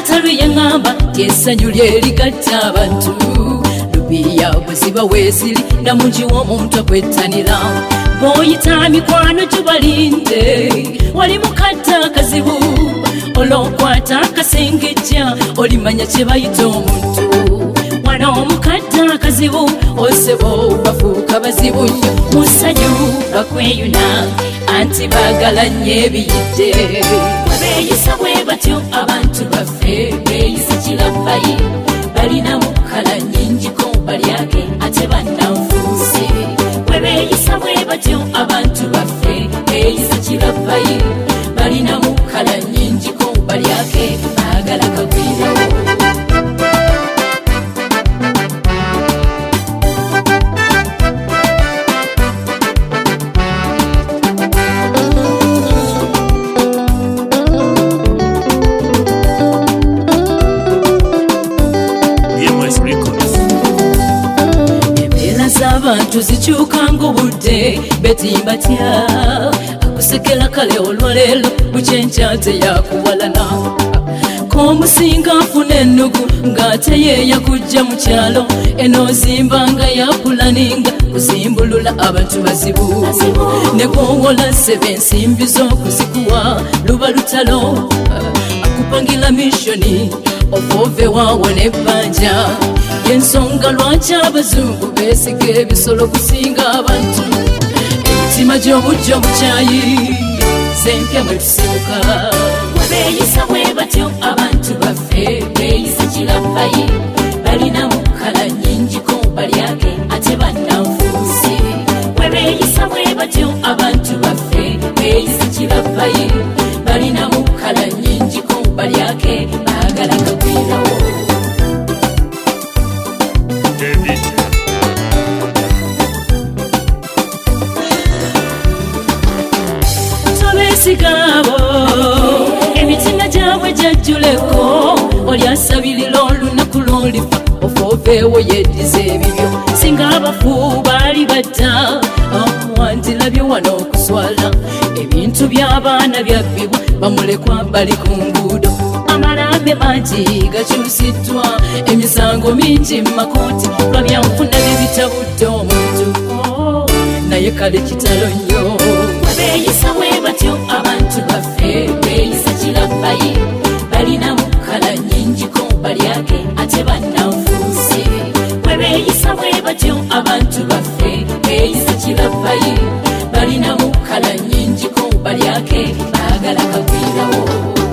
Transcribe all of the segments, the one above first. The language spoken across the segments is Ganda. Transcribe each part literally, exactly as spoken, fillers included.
taatalu yangamba tyesanyu lyerigatta abantu lubiya bweziba weeziri namungi w'omuntu akwettanira bw'oyita mikwano gibalinde wali mukatta akazibu olw'okwata akasengejja olimanya kye bayita omuntu wano omukatta akazibu osebo bafuuka bazibu nnyo musanyu bakweyuna anti baagala nnyo ebiyidde beeyisa bwe batyo abantu baffe beeyisa kilabayi balinamu kala nnyingiko balyake ate bannanfuusi bwe beeyisa bwe batyo abantu baffe beeyisa kilabayi balinamu kala nnyingiko balyake baagala kagwirawo abantu zikyukanga obudde betimbatya akusekera kale olwaleero bukyenkya teyakuwalana k'omusinga nfuna ennugu ng'ate yeeya kujja mu kyalo enoozimbanga yapulaninga kuzimbulula abantu bazibu ne gwowola sebe ensimbi z'okuzikuwa luba lutalo akupangira mishoni ofove waawo n'ebbanja yensonga lwaki abazungu beesiga ebisolo kusinga abantu emitima gy'obujjo bukyayi zempya mwe tusibuka beeyisa bwe batyo abantu baffe beeyisa kilabayi balinamu kala nnyingiko balyake ate bannanfuusi bwe beeyisa bwe batyo abantu baffe beeyisa kilabayi balinamu kala nnyingiko balyake baagala kagwirawo tobeesigabo emitima gyabwe gyajjuleko olyasabirira olunaku lw'olifa ofooveewo yeddiza ebibyo singa abafu baali batta wandilabye wano okuswala ebintu by'abaana byabbibwa bamulekwa bali ku nguudo amalambe mangi gakyusiddwa emisango mingi mu makooti lwabyanfuna bibitabudde omuntu naye kale kitalo nnyo beeyisa bwe batyo abantu baffe beeyisa kilabayi balinamu kala nnyingiko balyake ate bannanfuusi bwe beeyisa bwe batyo abantu baffe beeyisa kilabayi balinamu kala nnyingiko balyake baagala kagwirawo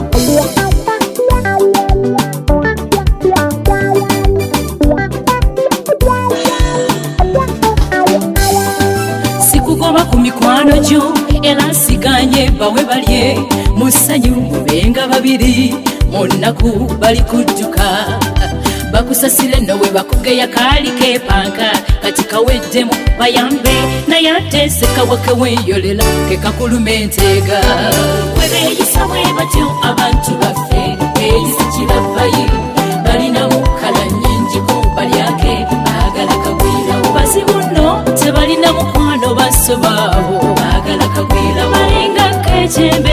sikugoba ku mikwano gyo era nsiganye bawe balye musanyu mubenga babiri munaku bali kudduka bakusasire nowe bakugeya kaali kepanka kati kaweddemu bayambe naye ate sekawake weeyolela kekakuluma enteega bwe beeyisa bwe batyo abantu baffe beeyisa kilabayi balinamu kala nnyingiko balyake baagala kagwirawo bazibu nno tebalina mukwano basobaawo baagala kagwirawo balinga kejembe